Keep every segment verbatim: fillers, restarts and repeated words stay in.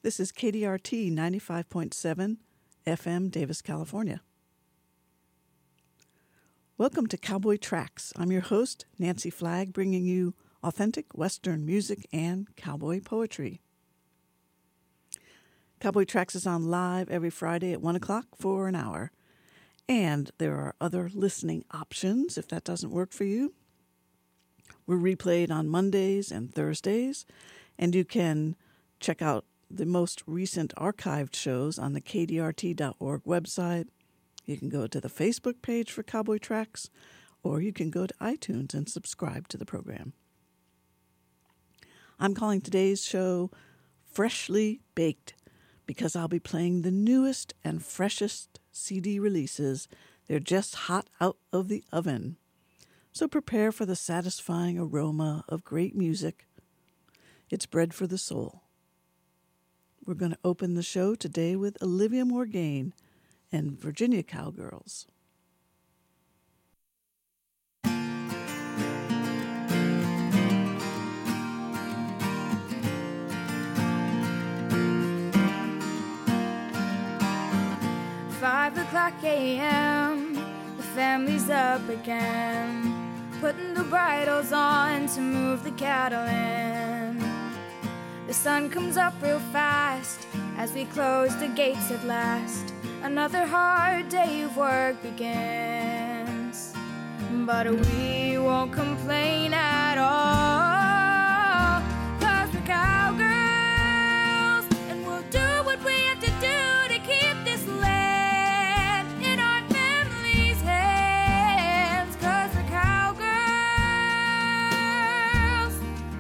This is K D R T ninety-five point seven F M, Davis, California. Welcome to Cowboy Tracks. I'm your host, Nancy Flagg, bringing you authentic Western music and cowboy poetry. Cowboy Tracks is on live every Friday at one o'clock for an hour. And there are other listening options if that doesn't work for you. We're replayed on Mondays and Thursdays, and you can check out the most recent archived shows on the K D R T dot org website. You can go to the Facebook page for Cowboy Tracks, or you can go to iTunes and subscribe to the program. I'm calling today's show Freshly Baked because I'll be playing the newest and freshest C D releases. They're just hot out of the oven. So prepare for the satisfying aroma of great music. It's bread for the soul. We're going to open the show today with Olivia Morgaine and Virginia Cowgirls. Five o'clock a m, the family's up again, putting the bridles on to move the cattle in. The sun comes up real fast as we close the gates at last. Another hard day of work begins, but we won't complain at all, 'cause we're cowgirls, and we'll do what we have to do to keep this land in our family's hands, 'cause we're cowgirls.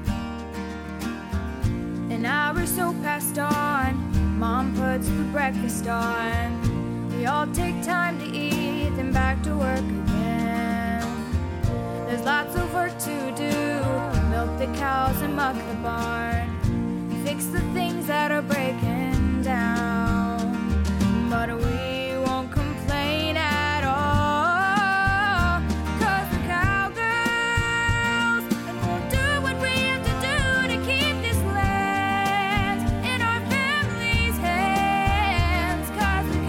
An hour or so passed on, Mom puts the breakfast on. We all take time to eat, then back to work again. There's lots of work to do, milk the cows and muck the barn, fix the things that are breaking down. But we won't complain at all, 'cause we're cowgirls, and we'll do what we have to do to keep this land in our family's hands, 'cause we're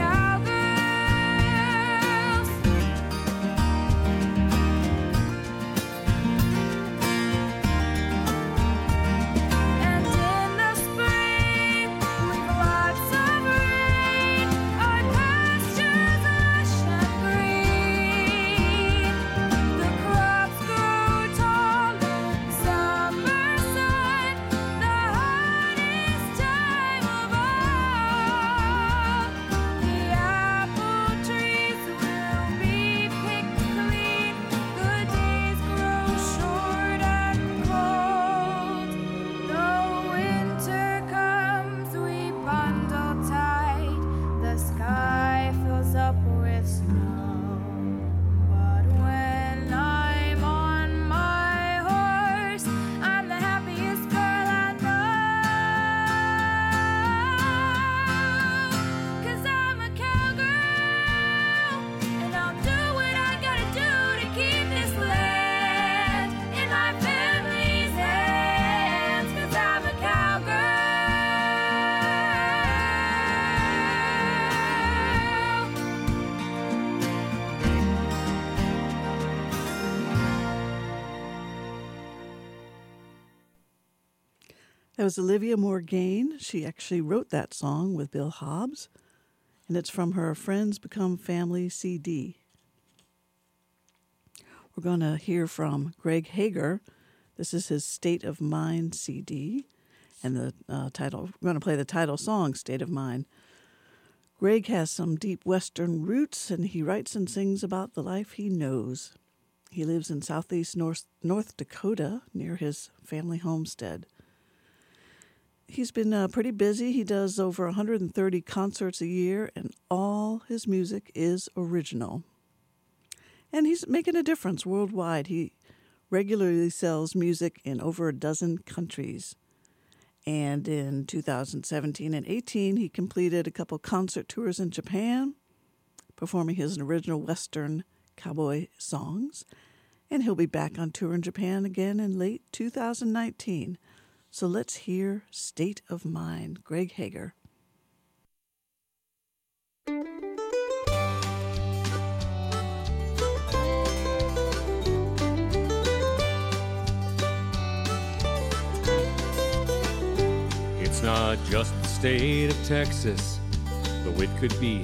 cowgirls. And in the spring, with lots of rain, our pastures lush and green. The crops grow tall in summer sun, the hottest time of all. The apple trees will be picked clean, the days grow short and cold. Though winter comes, we bundle tight, the sky fills up with snow. But when I'm on my horse, I'm the happiest girl I know, 'cause I'm a cowgirl, and I'll do what I gotta do to keep this land in my family's hands, 'cause I'm a cowgirl. That was Olivia Morgaine. She actually wrote that song with Bill Hobbs, and it's from her Friends Become Family C D. We're going to hear from Greg Hager. This is his State of Mind C D, and the uh, title, we're going to play the title song, State of Mind. Greg has some deep Western roots, and he writes and sings about the life he knows. He lives in southeast North, North Dakota near his family homestead. He's been uh, pretty busy. He does over one hundred thirty concerts a year, and all his music is original. And he's making a difference worldwide. He regularly sells music in over a dozen countries. And in two thousand seventeen and eighteen, he completed a couple concert tours in Japan, performing his original Western cowboy songs. And he'll be back on tour in Japan again in late two thousand nineteen. So let's hear State of Mind, Greg Hager. It's not just the state of Texas, though it could be.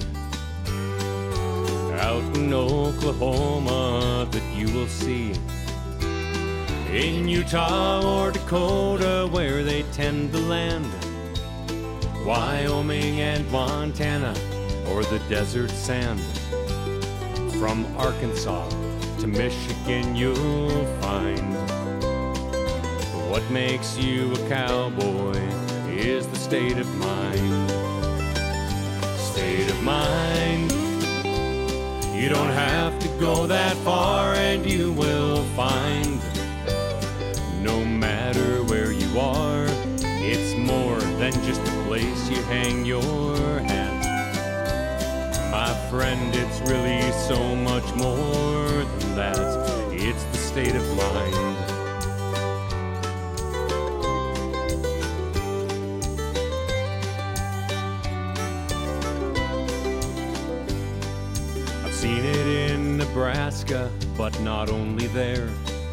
Out in Oklahoma that you will see. In Utah or Dakota where they tend the land. Wyoming and Montana or the desert sand. From Arkansas to Michigan you'll find. What makes you a cowboy is the state of mind. State of mind. You don't have to go that far and you will find. No matter where you are, it's more than just a place you hang your hat. My friend, it's really so much more than that. It's the state of mind. I've seen it in Nebraska, but not only there.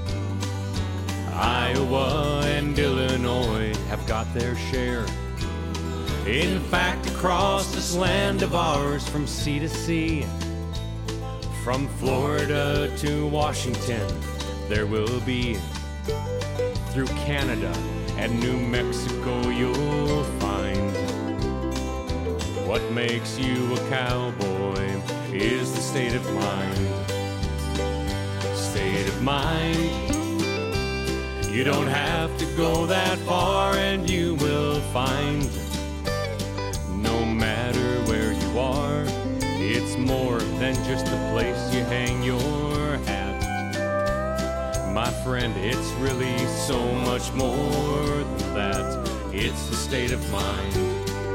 Iowa and Illinois have got their share. In fact, across this land of ours, from sea to sea, from Florida to Washington, there will be. Through Canada and New Mexico you'll find. What makes you a cowboy is the state of mind. State of mind. You don't have to go that far and you will find. No matter where you are, it's more than just a place you hang your hat. My friend, it's really so much more than that. It's the state of mind.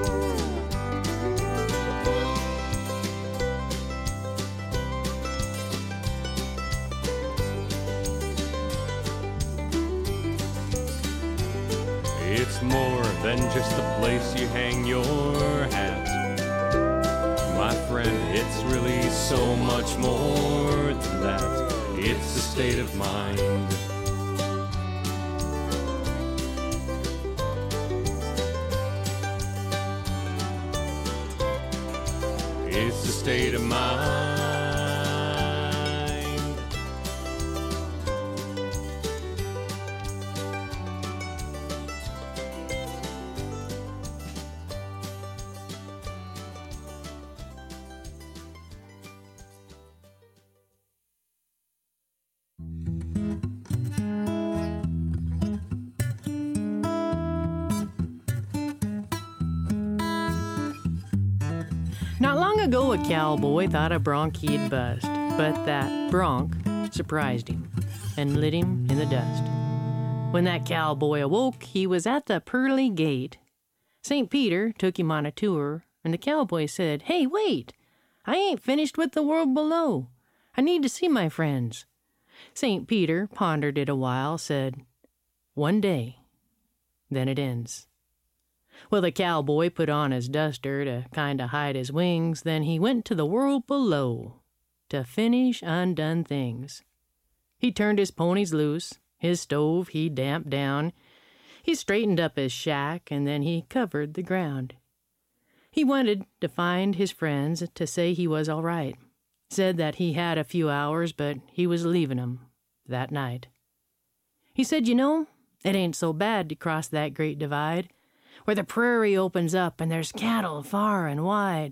It's more than just the place you hang your hat. My friend, it's really so much more than that. It's the state of mind. It's the state of mind. Not long ago, a cowboy thought a bronc he'd bust, but that bronc surprised him and lit him in the dust. When that cowboy awoke, he was at the pearly gate. Saint Peter took him on a tour, and the cowboy said, "Hey, wait! I ain't finished with the world below. I need to see my friends." Saint Peter pondered it a while, said, "One day, then it ends." Well, the cowboy put on his duster to kind of hide his wings, then he went to the world below to finish undone things. He turned his ponies loose, his stove he damped down, he straightened up his shack, and then he covered the ground. He wanted to find his friends to say he was all right, said that he had a few hours, but he was leaving 'em that night. He said, "You know, it ain't so bad to cross that great divide, where the prairie opens up and there's cattle far and wide.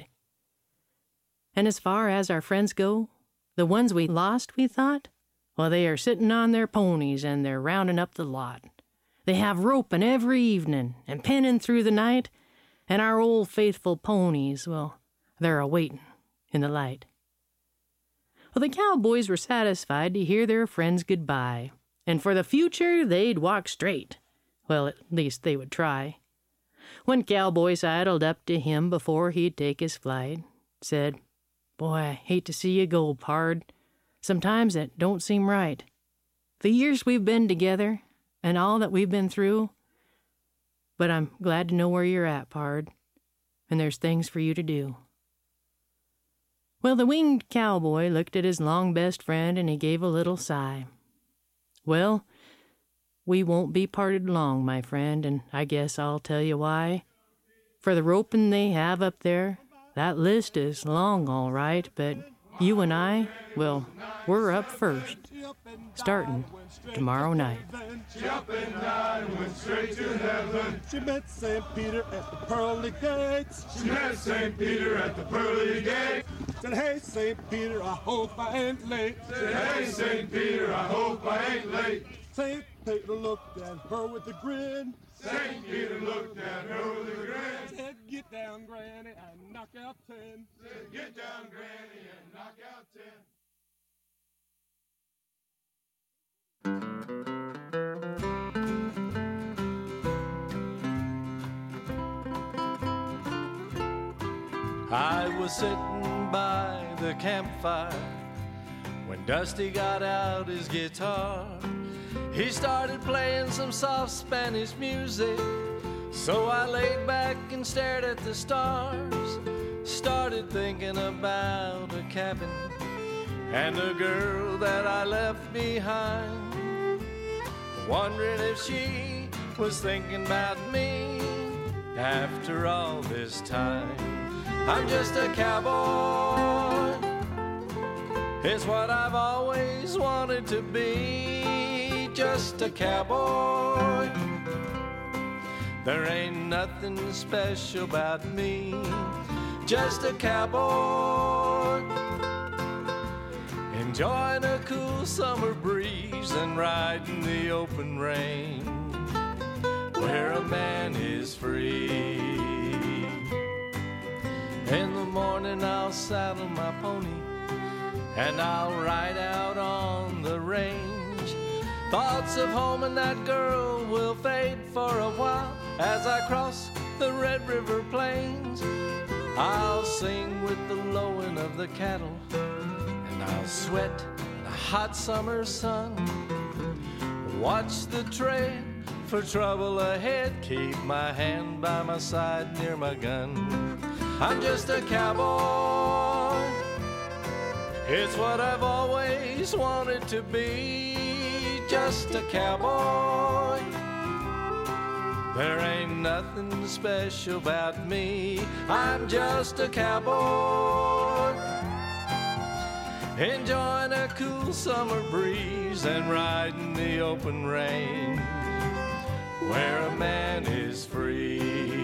And as far as our friends go, the ones we lost, we thought, well, they are sitting on their ponies and they're rounding up the lot. They have roping every evening and penning through the night, and our old faithful ponies, well, they're a-waiting in the light." Well, the cowboys were satisfied to hear their friends goodbye, and for the future they'd walk straight. Well, at least they would try. One cowboy sidled up to him before he'd take his flight, said, "Boy, I hate to see you go, pard. Sometimes it don't seem right. The years we've been together and all that we've been through, But I'm glad to know where you're at, Pard, and there's things for you to do. Well, the winged cowboy looked at his long best friend, and he gave a little sigh. Well, we won't be parted long, my friend, and I guess I'll tell you why. For the roping they have up there, that list is long, all right, but you and I, well, we're up first, starting tomorrow night. She up and down, went straight to heaven. She met Saint Peter at the pearly gates. She met Saint Peter at the pearly gates. Said, hey, Saint Peter, I hope I ain't late. Said, hey, Saint Peter, I hope I ain't late. Saint Peter looked at her with a grin. Saint Peter looked at her with a grin. Said, get down, Granny, and knock out ten. Said, get down, Granny, and knock out ten. I was sitting by the campfire when Dusty got out his guitar. He started playing some soft Spanish music, so I laid back and stared at the stars. Started thinking about a cabin and a girl that I left behind, wondering if she was thinking about me after all this time. I'm just a cowboy, it's what I've always wanted to be, just a cowboy. There ain't nothing special about me, just a cowboy, enjoying a cool summer breeze and riding the open range where a man is free. In the morning I'll saddle my pony and I'll ride out on the range. Thoughts of home and that girl will fade for a while as I cross the Red River Plains. I'll sing with the lowing of the cattle and I'll sweat in the hot summer sun. Watch the trail for trouble ahead, keep my hand by my side near my gun. I'm just a cowboy, it's what I've always wanted to be, just a cowboy. There ain't nothing special about me, I'm just a cowboy, enjoying a cool summer breeze and riding the open range where a man is free.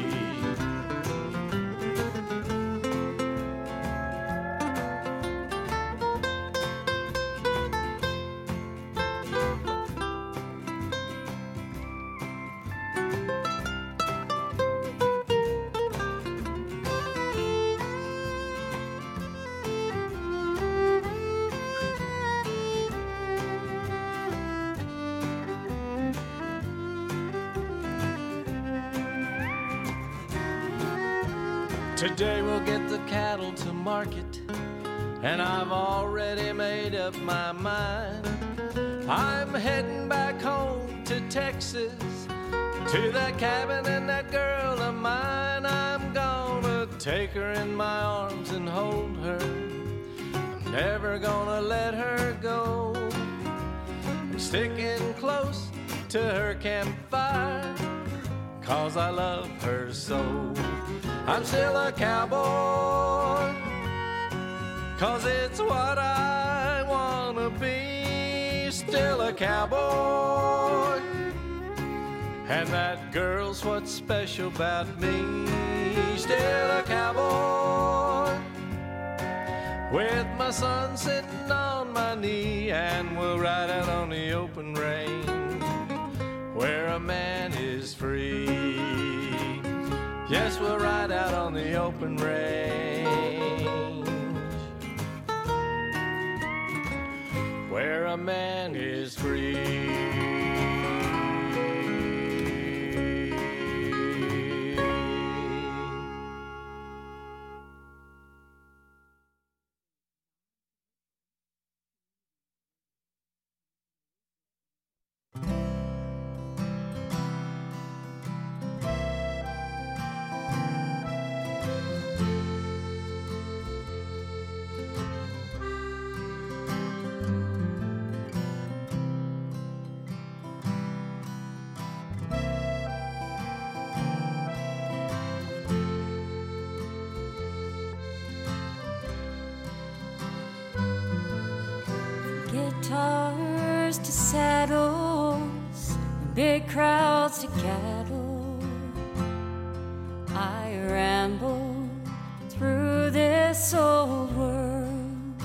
Today we'll get the cattle to market, and I've already made up my mind. I'm heading back home to Texas, to that cabin and that girl of mine. I'm gonna take her in my arms and hold her. I'm never gonna let her go. I'm sticking close to her campfire, 'cause I love her so. I'm still a cowboy, 'cause it's what I wanna be, still a cowboy. And that girl's what's special about me, still a cowboy. With my son sitting on my knee, and we'll ride out on the open range where a man is free. Yes, we'll ride out on the open range where a man is free. guitars to saddles, and big crowds to cattle. I ramble through this old world,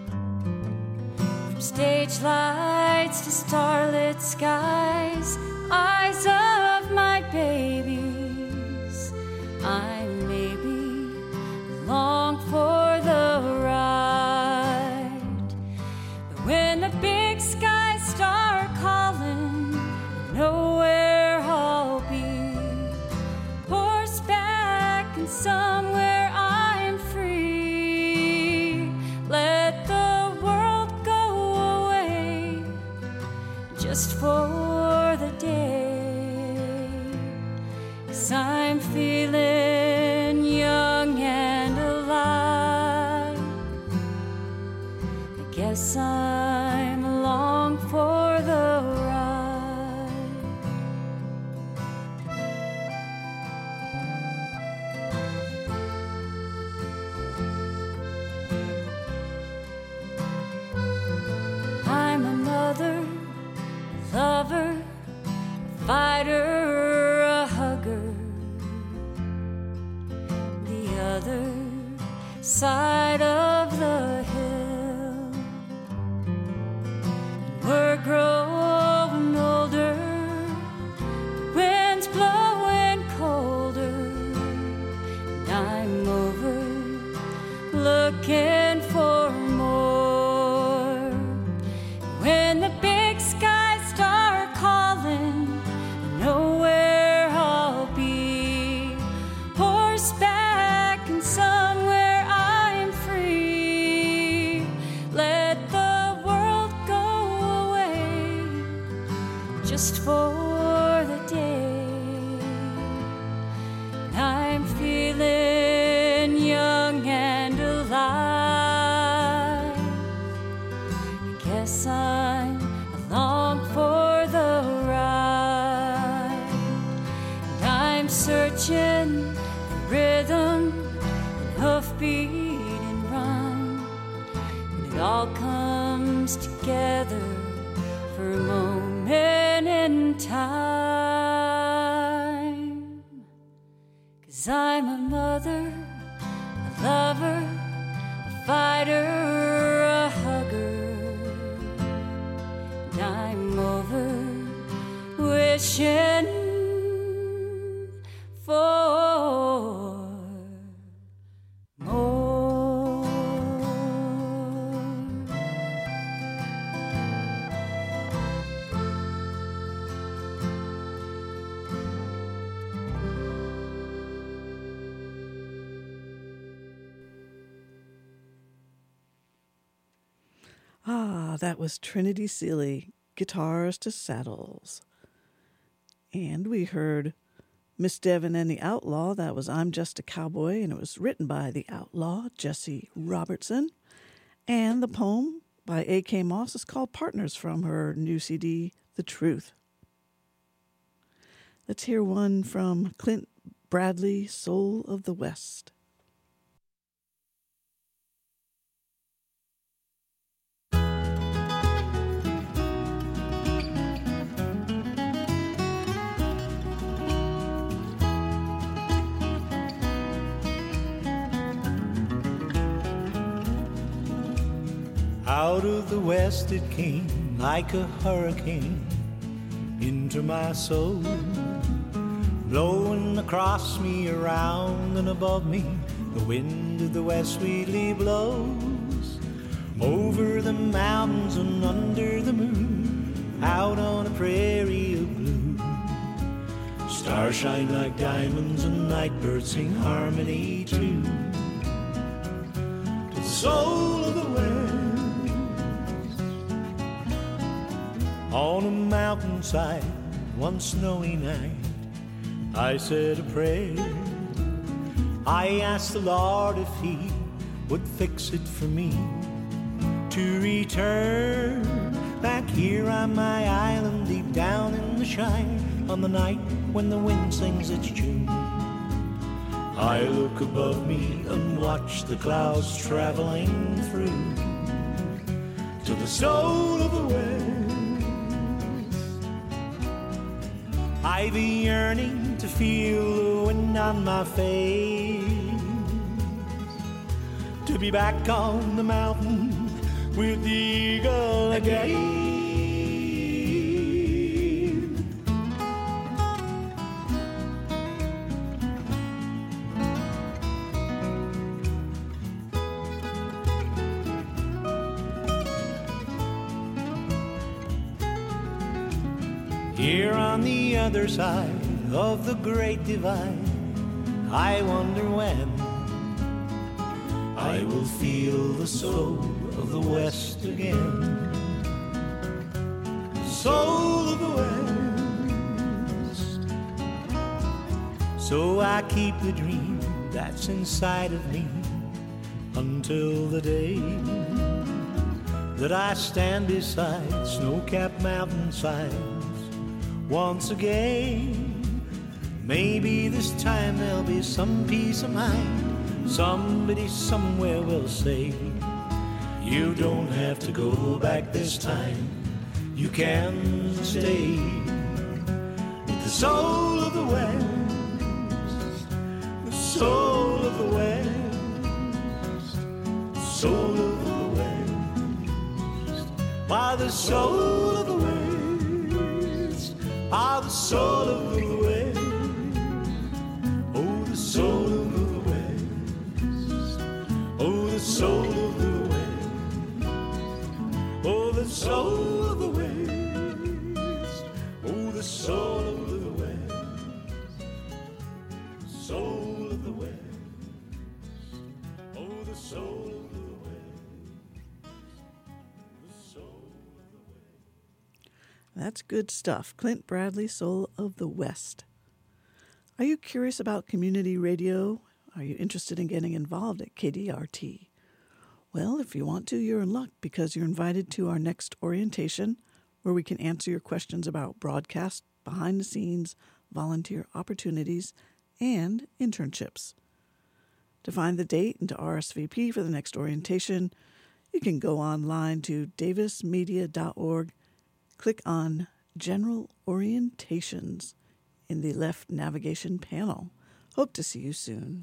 from stage lights to starlit skies, eyes of my babies. I maybe long for the ride, but when the big skies start calling, nowhere I'll be. Horseback and somewhere I'm free. Let the world go away just for the day, 'cause I'm feeling young and alive. I guess I'm along for the ride. I'm a mother, a lover, a fighter, a hugger. The other side of the hill, we're growing older, the wind's blowing colder, and I'm over looking for more. When the big skies start calling, nowhere I'll be. Horseback and somewhere I'm free. Let the world go away just for the day. I'm feeling young and alive. I guess I'm along for the ride. And I'm searching for rhythm and hoofbeat and rhyme. And it all comes together for a moment in time. 'Cause I'm a mother, a lover, a fighter, a hugger. And I'm over wishing for more. Ah, that was Trinity Seeley, Guitars to Saddles. And we heard Miss Devon and the Outlaw. That was I'm Just a Cowboy, and it was written by the Outlaw, Jesse Robertson. And the poem by A K Moss is called Partners, from her new C D, The Truth. Let's hear one from Clint Bradley, Soul of the West. Out of the west it came like a hurricane into my soul, blowing across me, around and above me. The wind of the west sweetly blows over the mountains and under the moon, out on a prairie of blue. Stars shine like diamonds and nightbirds sing harmony too. To the soul of the west, on a mountainside one snowy night, I said a prayer. I asked the Lord if He would fix it for me to return back here on my island, deep down in the shine, on the night when the wind sings its tune. I look above me and watch the clouds traveling through to the soul of the West. I've a yearning to feel the wind on my face, to be back on the mountain with the eagle again. Here on the other side of the great divide, I wonder when I will feel the soul of the West again. Soul of the West. So I keep the dream that's inside of me until the day that I stand beside snow-capped mountainsides once again. Maybe this time there'll be some peace of mind. Somebody somewhere will say, you don't have to go back this time. You can stay with the soul of the West, the soul of the West, the soul of the West. Why the soul of the West, ah, the soul of the West, oh, the soul of the West. Oh, the soul of the West. Oh, the soul of the West. Oh, the soul of the West. Soul of the West. Oh, the soul of the West. The soul of the West. That's good stuff. Clint Bradley, Soul of the West. Are you curious about community radio? Are you interested in getting involved at K D R T? Well, if you want to, you're in luck because you're invited to our next orientation where we can answer your questions about broadcast, behind the scenes, volunteer opportunities, and internships. To find the date and to R S V P for the next orientation, you can go online to davis media dot org, click on General Orientations in the left navigation panel. Hope to see you soon.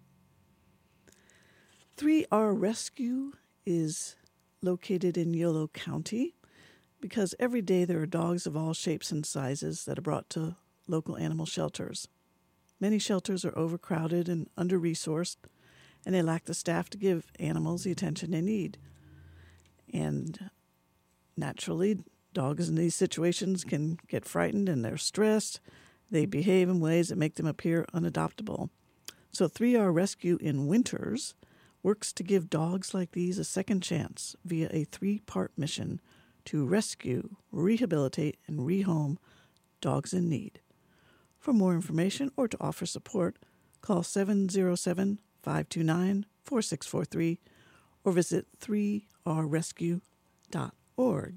three R Rescue is located in Yolo County because every day there are dogs of all shapes and sizes that are brought to local animal shelters. Many shelters are overcrowded and under-resourced, and they lack the staff to give animals the attention they need. And naturally, dogs in these situations can get frightened and they're stressed. They behave in ways that make them appear unadoptable. So three R Rescue in Winters works to give dogs like these a second chance via a three-part mission to rescue, rehabilitate, and rehome dogs in need. For more information or to offer support, call seven zero seven, five two nine, four six four three or visit three r rescue dot org.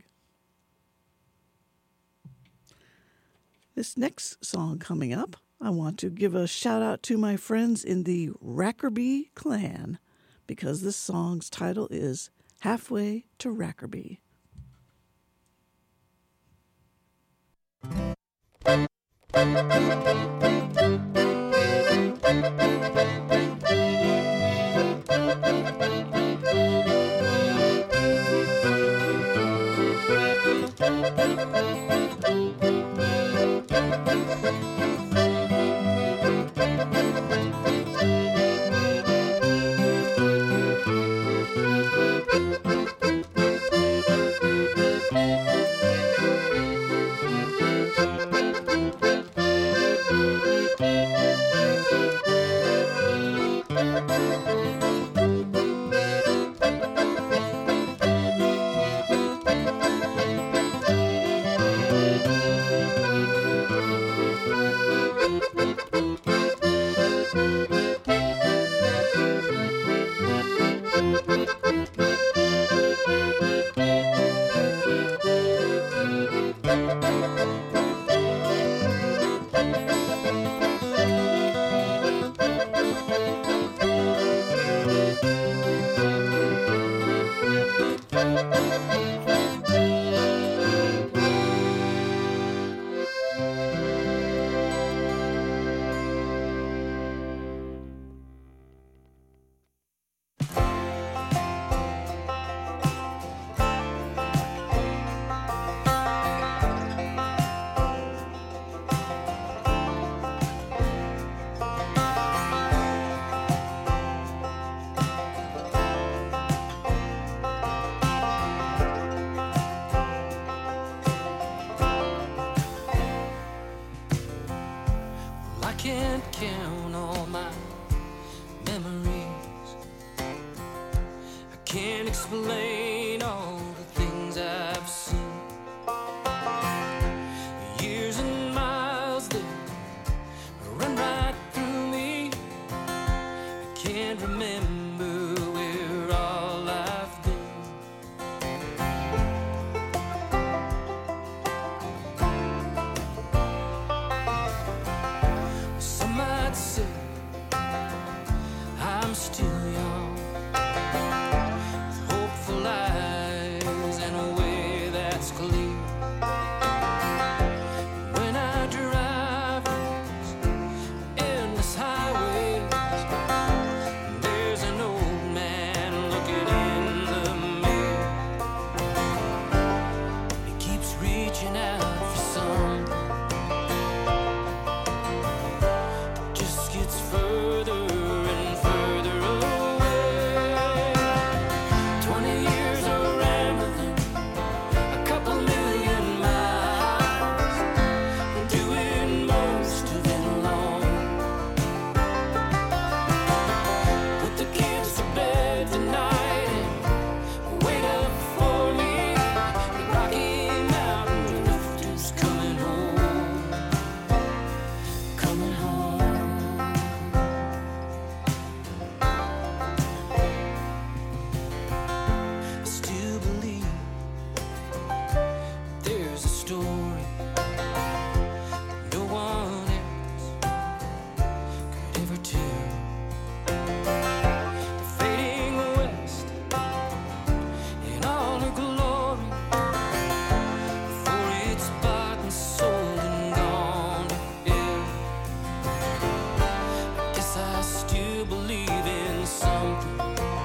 This next song coming up, I want to give a shout out to my friends in the Rackerby clan because this song's title is Halfway to Rackerby. can't count all my memories. I can't explain all the things I've seen. Years and miles that run right through me. I can't remember where all I've been. Some might say I'm still young, with hopeful eyes and a way that's clear. When I drive these endless highways, there's an old man looking in the mirror. He keeps reaching out for something, just gets further and further away. Twenty years of rambling, a couple million miles, doing most of it alone. Put the kids to bed tonight and wait up for me. The Rocky Mountain drifters coming home, coming home. I still believe there's a story that no one else could ever tell. Fading west in all her glory, before it's bought and sold and gone to hell. I guess I still believe in something,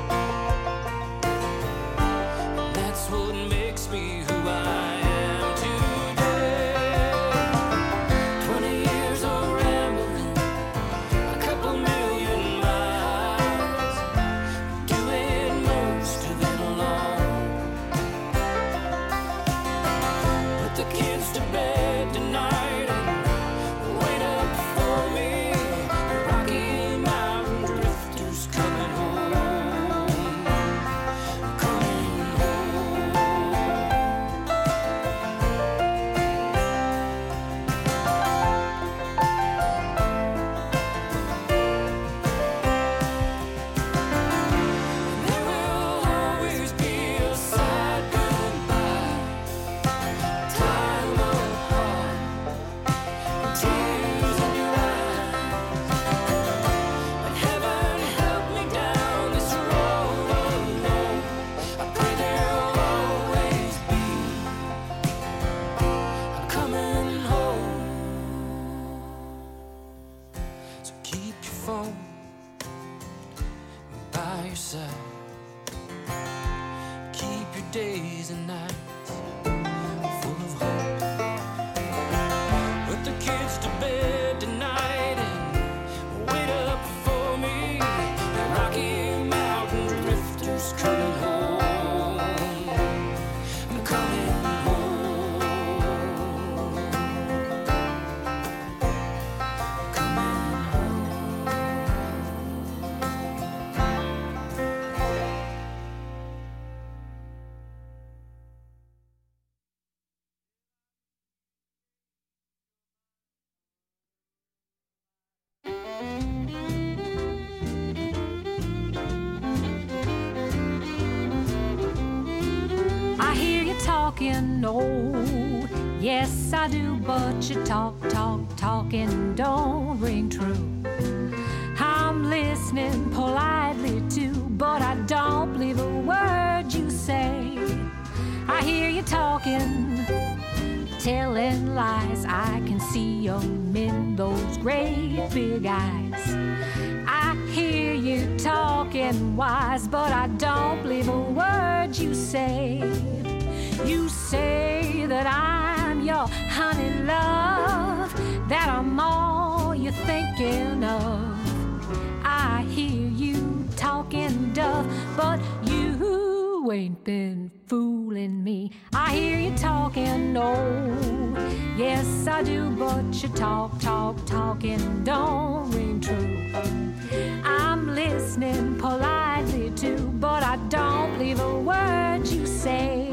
and that's what makes me who I am today. Twenty years of rambling, a couple million miles, doing most of it alone. Put the kids to bed tonight and wait up for me. The Rocky Mountain drifters coming home, coming home. There will always be a sad goodbye, time apart, and tears in your eyes. But heaven help me down this road alone. I pray there'll always be a coming home. So keep your phone by your side. Keep your days and nights full of hope. Put the kids to bed tonight and wait up for me. The Rocky Mountain drifters coming home. I'm coming home. Coming home. I hear you talking, oh, yes I do, but you talk, talk, talking don't ring true. I'm listening politely too, but I don't believe a word you say. I hear you talking, telling lies, I can see 'em in those great big eyes. I hear you talking wise, but I don't believe a word you say. You say that I'm your honey love, that I'm all you're thinking of. I hear you talking duff, but you ain't ain't been fooling me. I hear you talking, oh, yes I do, but you talk, talk, talking don't ring true. I'm listening politely too, but I don't believe a word you say.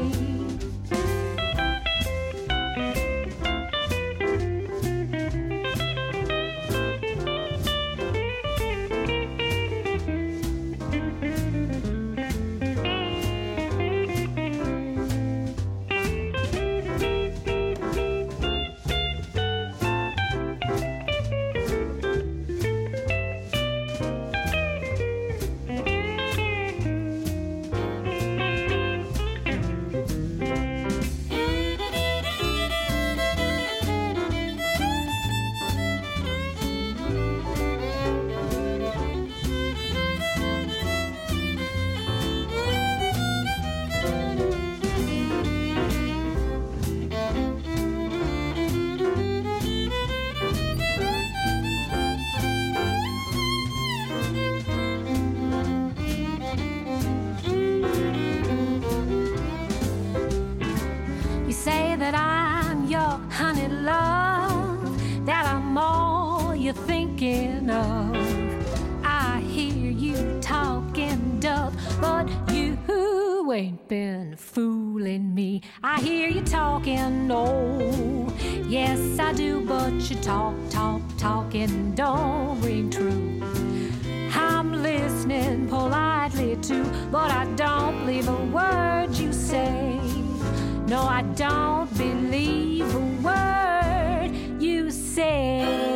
Ain't been fooling me. I hear you talking, oh, yes I do, but you talk, talk, talking don't ring true. I'm listening politely too, but I don't believe a word you say. No, I don't believe a word you say.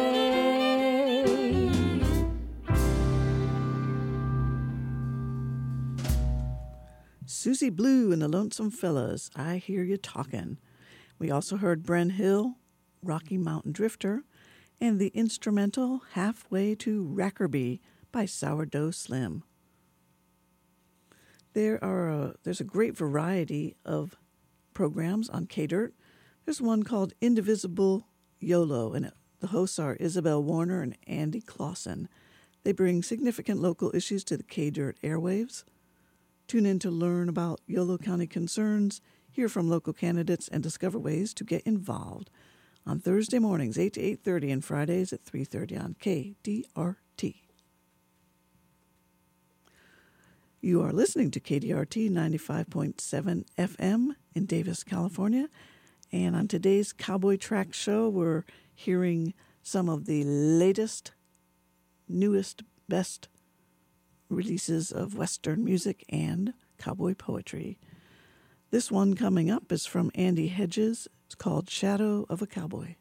Susie Blue and the Lonesome Fellas, I Hear You Talkin'. We also heard Bren Hill, Rocky Mountain Drifter, and the instrumental Halfway to Rackerby by Sourdough Slim. There are a, there's a great variety of programs on K-Dirt. There's one called Indivisible YOLO, and it, the hosts are Isabel Warner and Andy Clausen. They bring significant local issues to the K-Dirt airwaves. Tune in to learn about Yolo County concerns, hear from local candidates, and discover ways to get involved on Thursday mornings, eight to eight thirty, and Fridays at three thirty on K D R T. You are listening to K D R T ninety-five point seven F M in Davis, California. And on today's Cowboy Track show, we're hearing some of the latest, newest, best releases of Western music and cowboy poetry. This one coming up is from Andy Hedges. It's called Shadow of a Cowboy.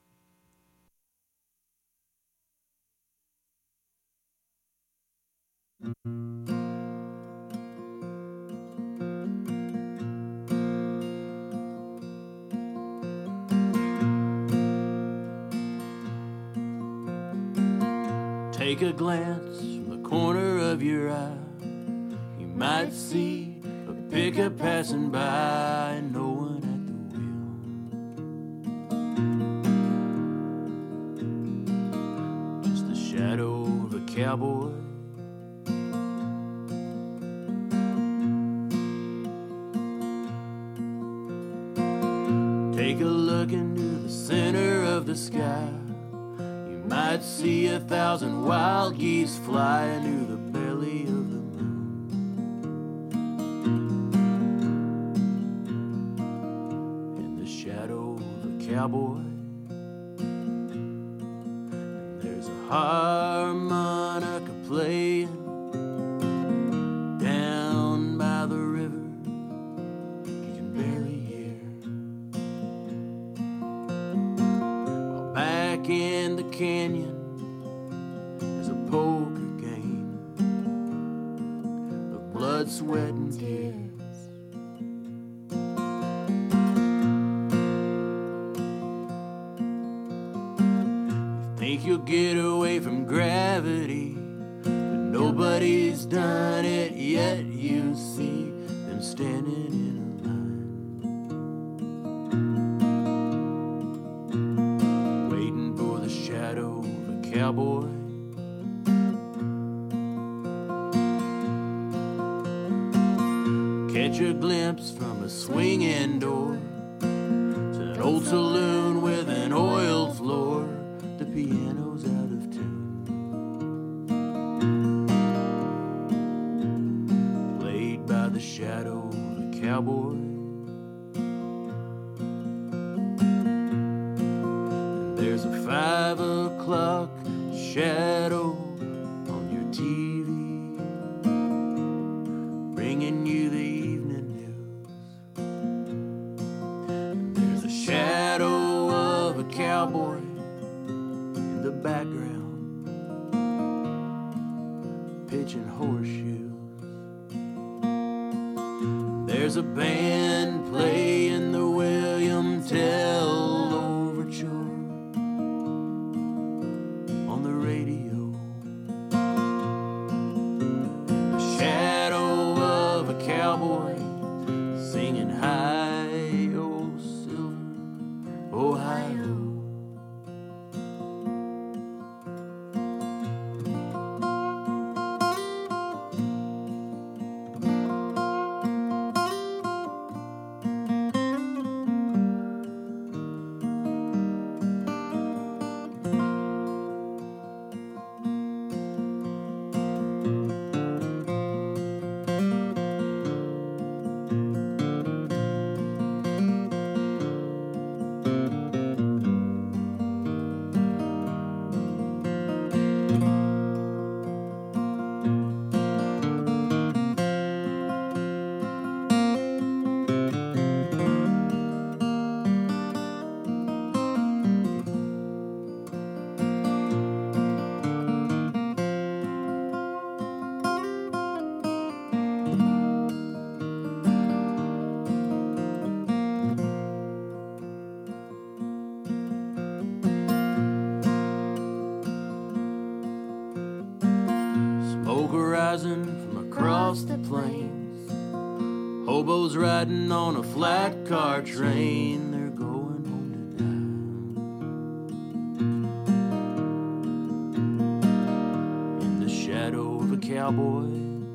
Take a glance from the corner of your eye. You might see a pickup passing by and no one at the wheel. Just the shadow of a cowboy. Take a look into the center of the sky. Might see a thousand wild geese fly into the belly of the moon. In the shadow of a cowboy, and there's a harmonica playing down by the river. You can barely hear. While back in the canyon, there's a poker game of blood, sweat, and tears. You think you'll get away from gravity, but nobody's done it yet. You see them standing in cowboy. Catch catch a glimpse from a swinging door. It's an old saloon with an oil floor. The piano's out of tune. Played by the shadow of a cowboy. And there's a five o'clock shadow on your T V, bringing you the evening news. And there's a shadow of a cowboy in the background, pitching horseshoes. There's a band playing the William Tell Overture on the radio. The shadow of a cowboy singing High Old Silver Ohio. From across the plains, hobos riding on a flat car train. They're going home to die in the shadow of a cowboy.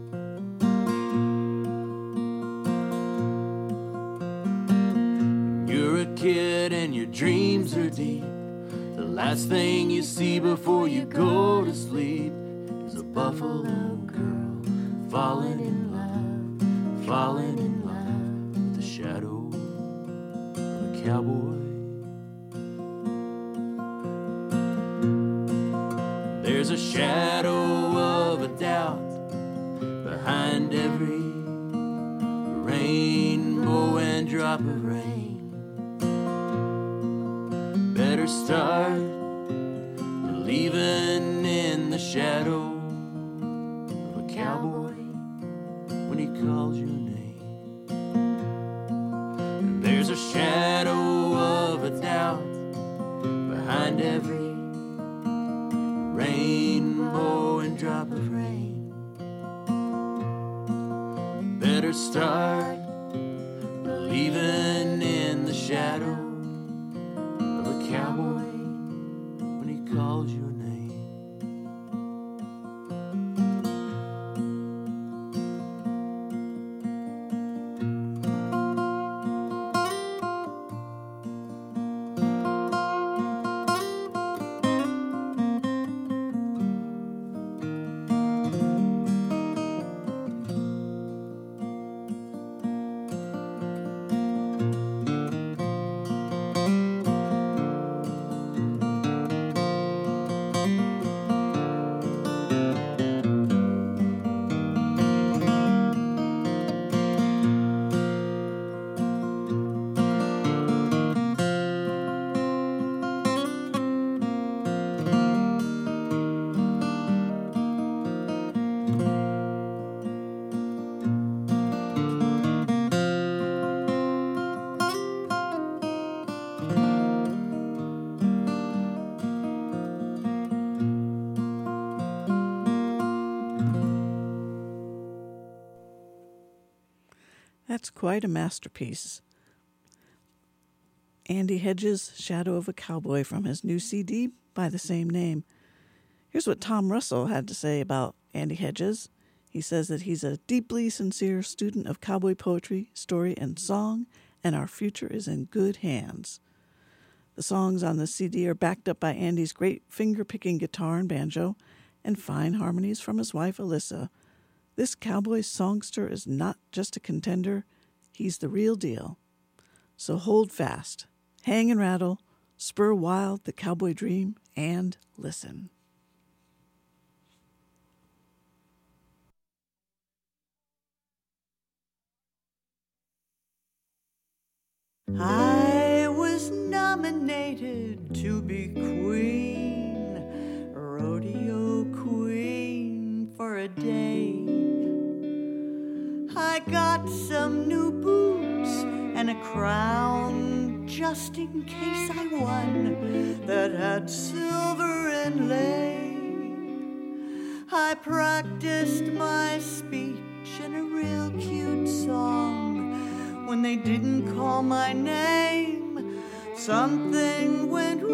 You're a kid and your dreams are deep. The last thing you see before you go to sleep is a buffalo girl falling in love, falling in love with the shadow of a cowboy. There's a shadow of a doubt behind every rainbow and drop of rain. Better start believing in the shadow of a cowboy when he calls your name. And there's a shadow of a doubt behind every rainbow and drop of rain. Better start believing in the shadow of a cowboy when he calls your name. That's quite a masterpiece. Andy Hedges' Shadow of a Cowboy from his new C D by the same name. Here's what Tom Russell had to say about Andy Hedges. He says that he's a deeply sincere student of cowboy poetry, story, and song, and our future is in good hands. The songs on the C D are backed up by Andy's great finger-picking guitar and banjo, and fine harmonies from his wife, Alyssa. This cowboy songster is not just a contender, he's the real deal. So hold fast, hang and rattle, spur wild the cowboy dream, and listen. I was nominated to be queen, rodeo queen for a day. I got some new boots and a crown just in case I won that had silver inlay. I practiced my speech in a real cute song. When they didn't call my name, something went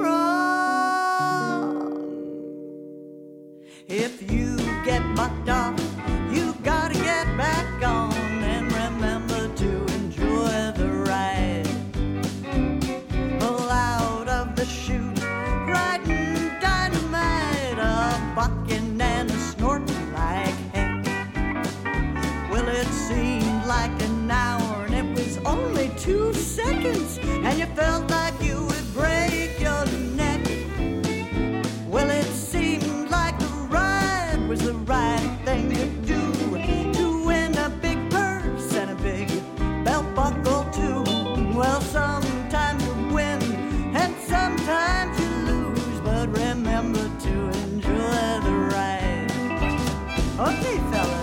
wrong. If you get bucked off, you gotta get back on and remember to enjoy the ride. Pull out of the chute, riding dynamite, a bucking and a snorting like heck. Well, it seemed like an hour, only two seconds, and you felt like you would break your neck. Well, it seemed like the ride was the right thing to do, to win a big purse and a big belt buckle too. Well, sometimes you win and sometimes you lose, but remember to enjoy the ride. Okay, fellas.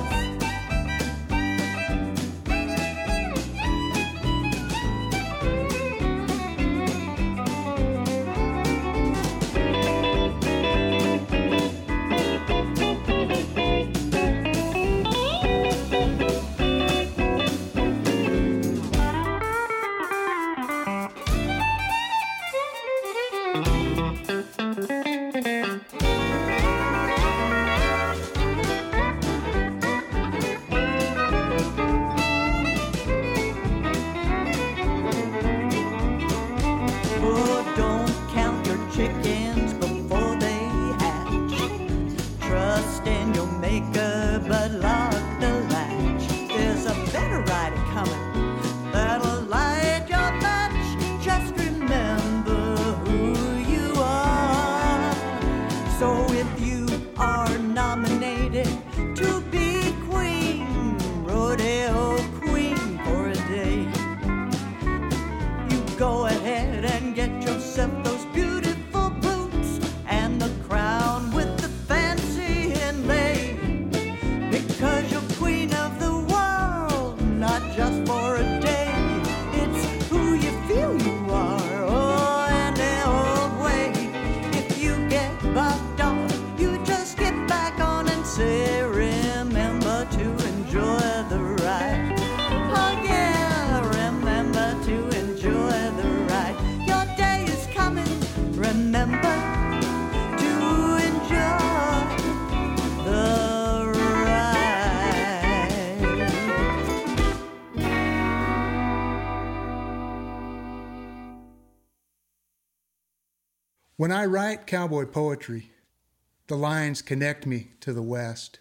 When I write cowboy poetry, the lines connect me to the West,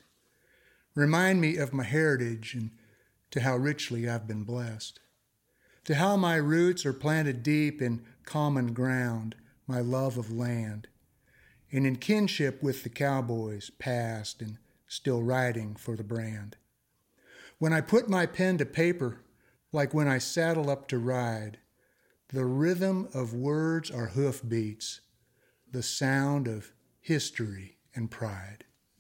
remind me of my heritage and to how richly I've been blessed, to how my roots are planted deep in common ground, my love of land, and in kinship with the cowboys past and still riding for the brand. When I put my pen to paper, like when I saddle up to ride, the rhythm of words are hoofbeats, the sound of history and pride.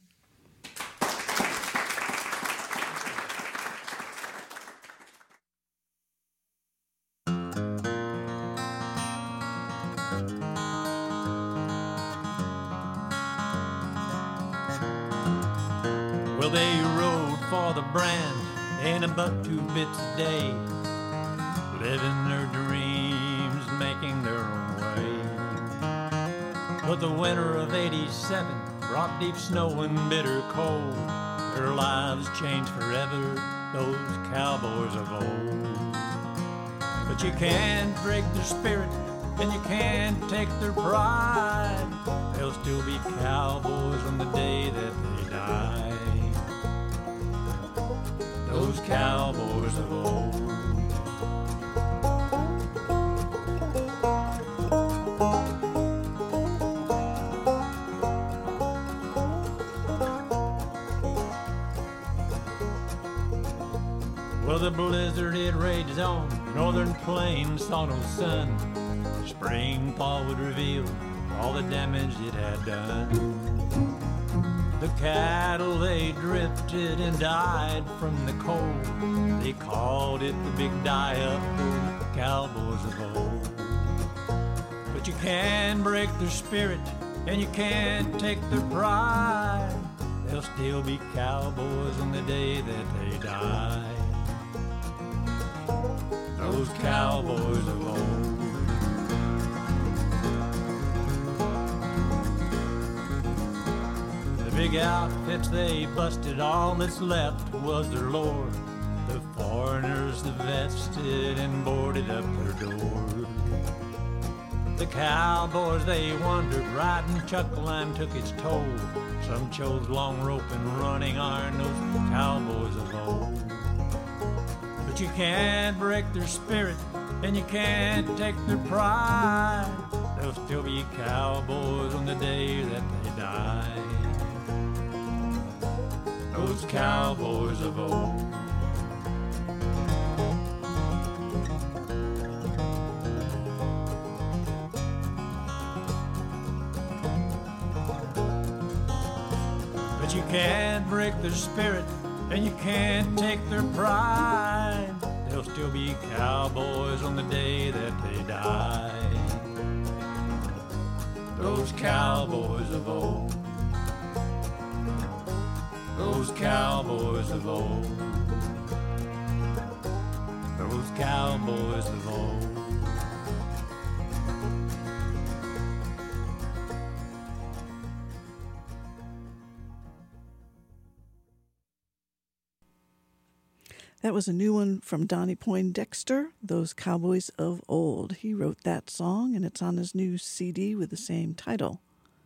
Well, they rode for the brand and about two bits a day, living their dreams, making their own way. But the winter of eighty-seven brought deep snow and bitter cold, Their lives changed forever, those cowboys of old. But you can't break their spirit, and you can't take their pride. They'll still be cowboys on the day that they die. Those cowboys of old. Well, the blizzard, it rages on. Northern plains saw no sun. Spring fall would reveal all the damage it had done. The cattle, they drifted and died from the cold. They called it the big die-up, those cowboys of old. But you can't break their spirit, and you can't take their pride. They'll still be cowboys on the day that they die. Those cowboys of old. The big outfits they busted, all that's left was their lore. The foreigners, the vested and boarded up their doors. The cowboys, they wandered, riding chuck line took its toll. Some chose long rope and running iron, those cowboys of old. But you can't break their spirit, and you can't take their pride. They'll still be cowboys on the day that they die. Those cowboys of old. But you can't break their spirit, and you can't take their pride. They'll still be cowboys on the day that they die. Those cowboys of old. Those cowboys of old. Those cowboys of old. That was a new one from Donnie Poindexter, Those Cowboys of Old. He wrote that song, and it's on his new C D with the same title.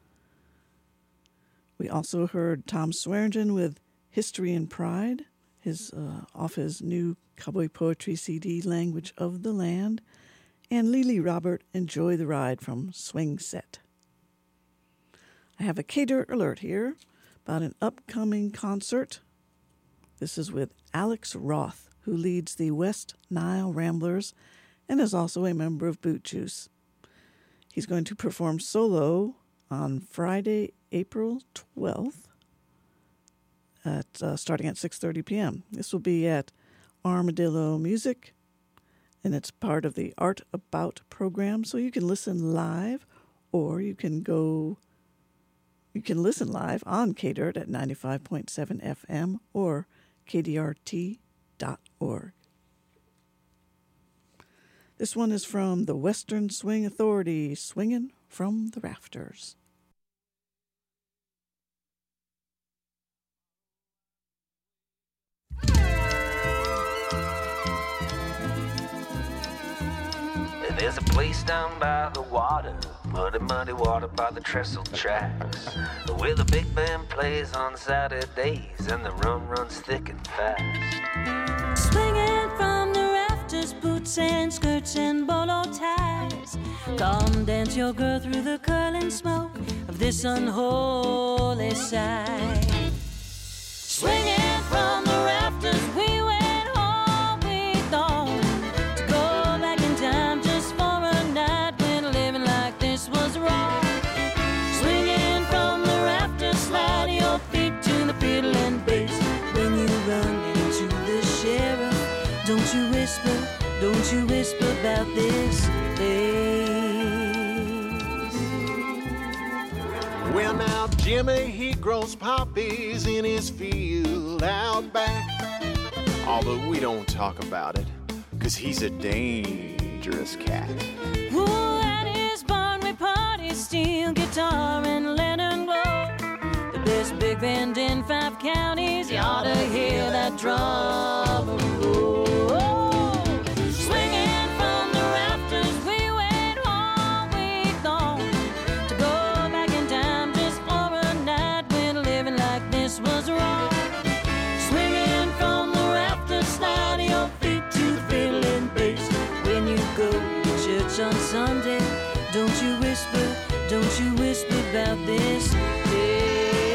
We also heard Tom Swearingen with History and Pride, his uh, off his new cowboy poetry C D, Language of the Land, and Lily Robert, Enjoy the Ride from Swing Set. I have a cater alert here about an upcoming concert. This is with Alex Roth, who leads the West Nile Ramblers and is also a member of Boot Juice. He's going to perform solo on Friday, April twelfth, at uh, starting at six thirty p.m. This will be at Armadillo Music, and it's part of the Art About program, so you can listen live, or you can go, you can listen live on Catered at ninety-five point seven F M or K D R T dot org. This one is from the Western Swing Authority, Swingin' from the Rafters. There's a place down by the water, muddy, muddy water by the trestle tracks, where the big band plays on Saturdays and the rum runs thick and fast. Swinging from the rafters, boots and skirts and bolo ties. Come dance your girl through the curling smoke of this unholy sight. Swinging from the rafters, we went home, we thought to go back in time just for a night when living like this was wrong. Swinging from the rafters, slide your feet to the fiddle and bass. When you run into the sheriff, don't you whisper, don't you whisper about this place. Well, now Jimmy, he grows poppies in his field out back. Although we don't talk about it, 'cause he's a dangerous cat. Ooh, at his barn we party, steel guitar and lantern glow. The best big Bend in five counties, you ought to hear that drum roll. Swinging from the rafters, we wait all week long to go back in time just for a night when living like this was wrong. Swinging from the rafters, slide your feet to the fiddle and bass. When you go to church on Sunday, don't you whisper, don't you whisper about this day.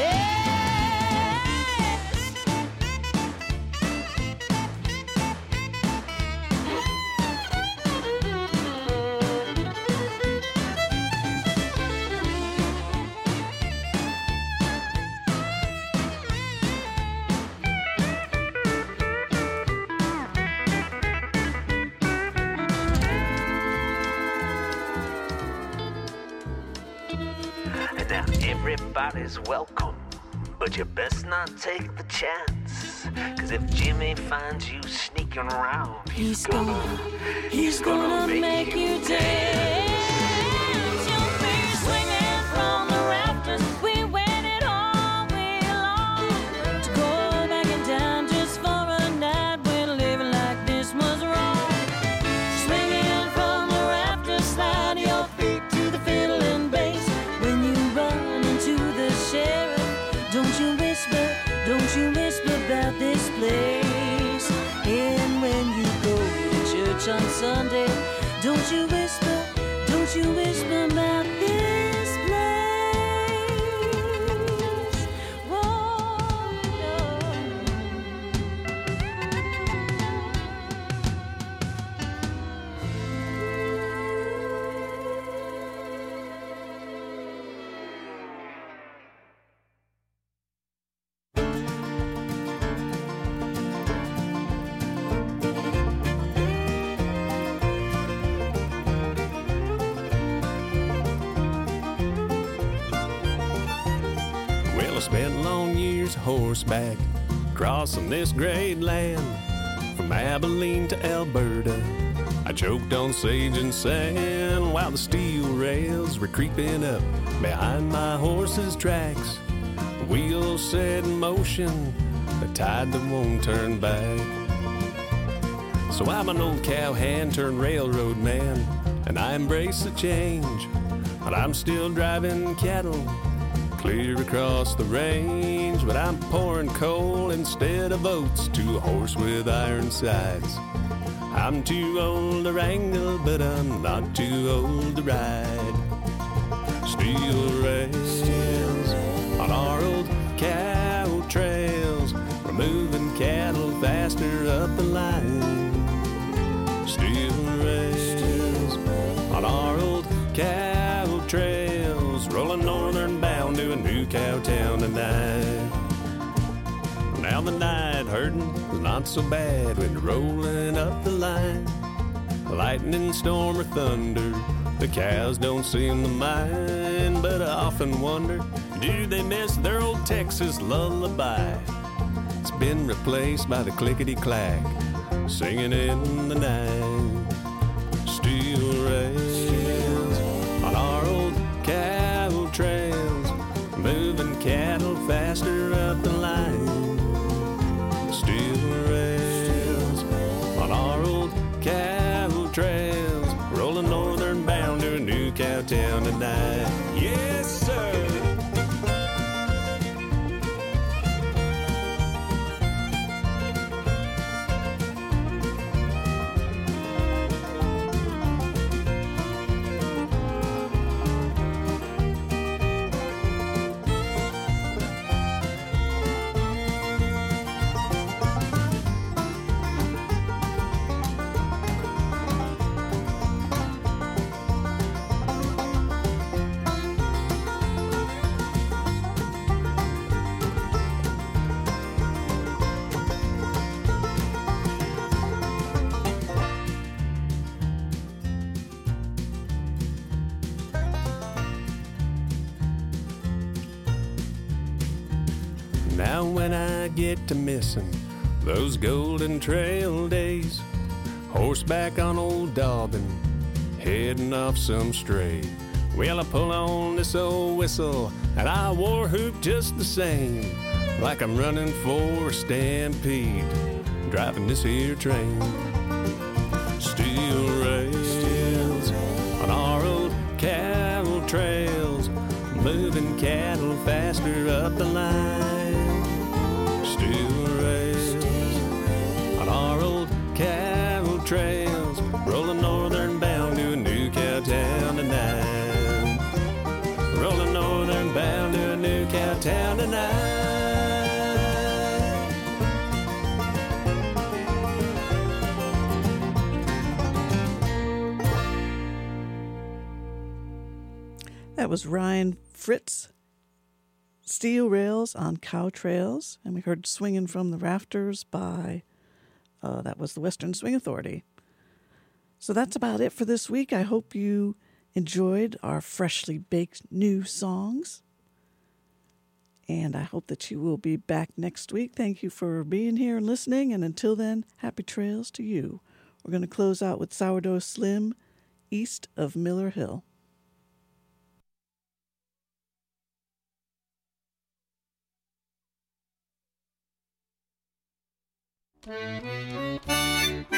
Now everybody's welcome, but you best not take the chance. Cause if Jimmy finds you sneaking around, he's, He's gonna, gonna, he's gonna, gonna make, make you you dance. You'll be swinging from the rafters. We waited all week long to go back in time just for a night when living like this was wrong. Swinging from the rafters, slide your feet to the fiddle and bass. When you run into the sheriff, don't you whisper, don't you whisper about this place. And when you go to church on Sunday, don't you whisper, don't you whisper about this place. Whoa, Well, I spent long years horseback, crossing this great land, from Abilene to Alberta. I choked on sage and sand while the steel rails were creeping up behind my horse's tracks. The wheels set in motion, the tide that won't turn back. So I'm an old cowhand turned railroad man, and I embrace the change, but I'm still driving cattle clear across the range. But I'm pouring coal instead of oats to a horse with iron sides. I'm too old to wrangle, but I'm not too old to ride. Steel rails on our old cow trails, we're moving cattle faster up the line. Steel rails on our old cow trails, rolling northern bound to a new cow town tonight. Now the night herding is not so bad when you're rolling up the line. Lightning, storm, or thunder, the cows don't seem to mind. But I often wonder, do they miss their old Texas lullaby? It's been replaced by the clickety-clack, singing in the night. Steel rails on our old cow trails, moving cattle faster up the line. Steel rails on our old cow trails, rolling northern bound to a new cow town tonight. Yes, sir. Now when I get to missing those golden trail days, horseback on old Dobbin, heading off some stray, Well, I pull on this old whistle, and I war hoop just the same, like I'm running for a stampede, driving this here train. Steel rails on our old cattle trails, moving cattle faster up the line. Steel rails on our old cattle trails, rolling northern bound to a new cow town tonight. Rolling northern bound to a new cow town tonight. That was Ryan Fritz, Steel Rails on Cow Trails, and we heard Swinging from the Rafters by, uh, that was the Western Swing Authority. So that's about it for this week. I hope you enjoyed our freshly baked new songs, and I hope that you will be back next week. Thank you for being here and listening, and until then, happy trails to you. We're going to close out with Sourdough Slim, East of Miller Hill. Thank you.